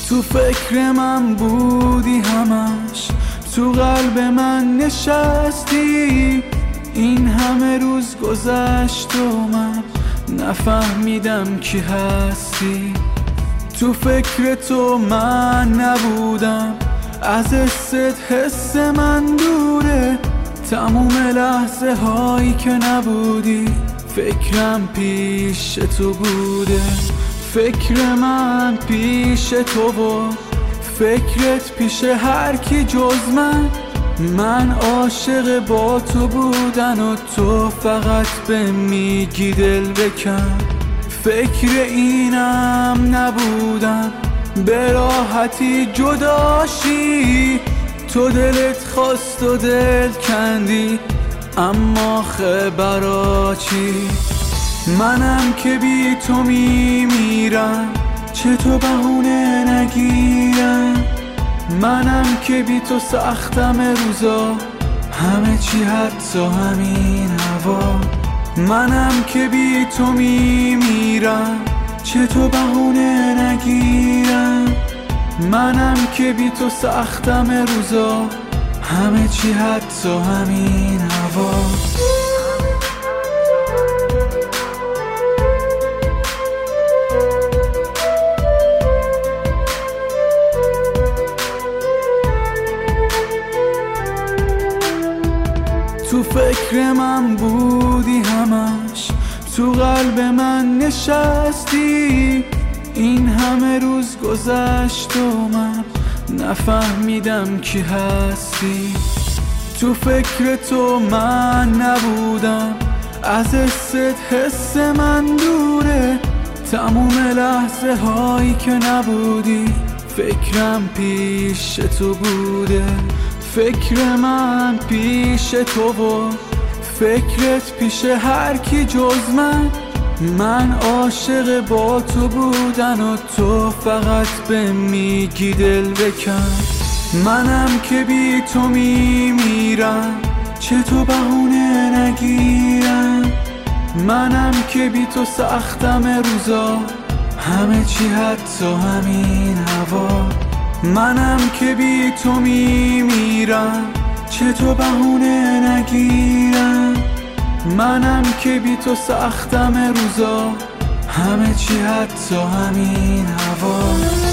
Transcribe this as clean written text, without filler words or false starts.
تو فکر من بودی همش، تو قلب من نشستی. این همه روز گذشت و من نفهمیدم کی هستی. تو فکر تو من نبودم، از حست حس من دوره. تموم لحظه هایی که نبودی فکرم پیش تو بوده. فکر من پیش تو و فکرت پیش هر کی جز من عاشق با تو بودن و تو فقط به میگی دل بکن. فکر اینم نبودم به راحتی جداشی. تو دلت خواست و دل کندی، اما خبرا چی؟ منم که بی تو میمیرم، چطور بهونه نگیرم؟ منم که بی تو سختم روزا، همه چی حتی همین هوا. منم که بی تو میمیرم، چطور بهونه نگیرم؟ منم که بی تو سختم روزا، همه چی حتی همین هوا. تو فکر من بودی همش، تو قلب من نشستی. این همه روز گذشت و من نفهمیدم کی هستی. تو فکر تو من نبودم، از حست حس من دوره. تموم لحظه هایی که نبودی فکرم پیش تو بوده. فکر من پیش تو و فکرت پیش هر کی جز من عاشق با تو بودن و تو فقط به میگی دل بکن. منم که بی تو میمیرم، چطور بهونه نگیرم؟ منم که بی تو سختم روزا، همه چی حتی همین هوا. منم که بی تو میمیرم، چطور بهونه نگیرم؟ منم که بی تو سختم روزا، همه چی حتی همین هوا.